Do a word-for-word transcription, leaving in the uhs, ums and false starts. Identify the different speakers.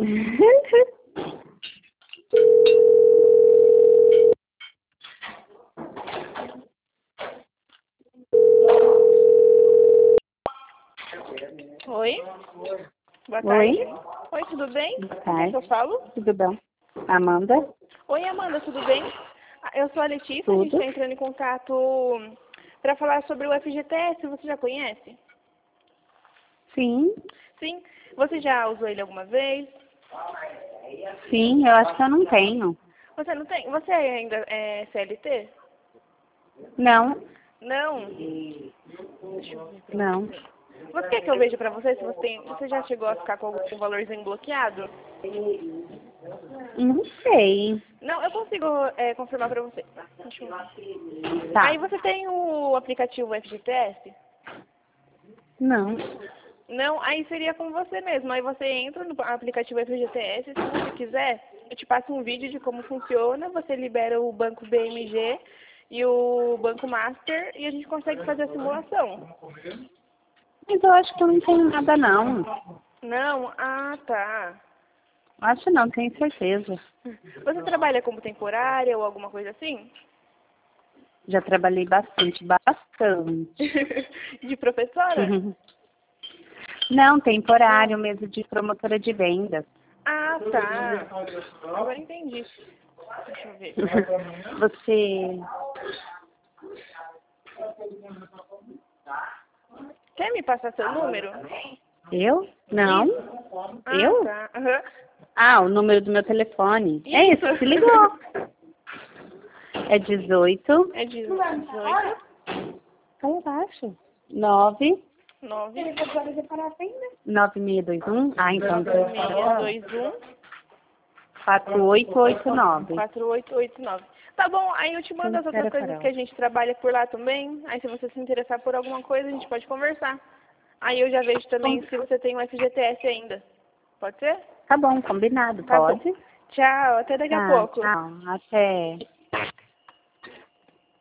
Speaker 1: Oi? Boa
Speaker 2: Oi?
Speaker 1: tarde. Oi, tudo bem?
Speaker 2: Boa
Speaker 1: Com
Speaker 2: tarde.
Speaker 1: quem que eu falo?
Speaker 2: Tudo bem? Amanda?
Speaker 1: Oi, Amanda, tudo bem? Ah, Eu sou a Letícia, a gente
Speaker 2: Tudo?
Speaker 1: está entrando em contato para falar sobre o F G T S, você já conhece?
Speaker 2: Sim.
Speaker 1: Sim? Você já usou ele alguma vez?
Speaker 2: Sim, eu acho que eu não tenho.
Speaker 1: Você não tem? Você ainda é C L T?
Speaker 2: Não,
Speaker 1: Não? Deixa eu ver pra
Speaker 2: não.
Speaker 1: você. Você quer que eu veja pra você se você tem. Você já chegou a ficar com algum valorzinho bloqueado?
Speaker 2: Não sei.
Speaker 1: Não, eu consigo é, confirmar pra você. Deixa eu ver.
Speaker 2: Tá.
Speaker 1: Aí você tem o aplicativo F G T S?
Speaker 2: Não.
Speaker 1: Não, aí seria com você mesmo. Aí você entra no aplicativo F G T S, se você quiser, eu te passo um vídeo de como funciona, você libera o banco B M G e o banco Master e a gente consegue fazer a simulação.
Speaker 2: Mas eu acho que eu não tenho nada, não.
Speaker 1: Não? Ah, tá.
Speaker 2: Acho não, tenho certeza.
Speaker 1: Você trabalha como temporária ou alguma coisa assim?
Speaker 2: Já trabalhei bastante, bastante.
Speaker 1: De professora?
Speaker 2: Não, temporário mesmo, de promotora de vendas.
Speaker 1: Ah, tá. Agora entendi. Deixa eu ver.
Speaker 2: Você...
Speaker 1: Quer me passar seu número?
Speaker 2: Eu? Não.
Speaker 1: Isso. Ah,
Speaker 2: Eu?
Speaker 1: tá. Aham.
Speaker 2: Ah, o número do meu telefone. É isso,
Speaker 1: Isso.
Speaker 2: se ligou. É dezoito.
Speaker 1: É dezoito,
Speaker 2: Fala baixo. nove.
Speaker 1: nove,
Speaker 2: nove seis dois um. Ah, então.
Speaker 1: nove seis dois um,
Speaker 2: quatro oito oito nove.
Speaker 1: quatro oito oito nove. Tá bom, aí eu te mando as outras
Speaker 2: Sincera
Speaker 1: coisas
Speaker 2: Farol.
Speaker 1: que a gente trabalha por lá também. Aí se você se interessar por alguma coisa, a gente pode conversar. Aí eu já vejo também se você tem o F G T S ainda. Pode ser?
Speaker 2: Tá bom, combinado.
Speaker 1: Tá bom.
Speaker 2: Pode?
Speaker 1: Tchau, até daqui a
Speaker 2: Tá,
Speaker 1: pouco.
Speaker 2: tchau. Até.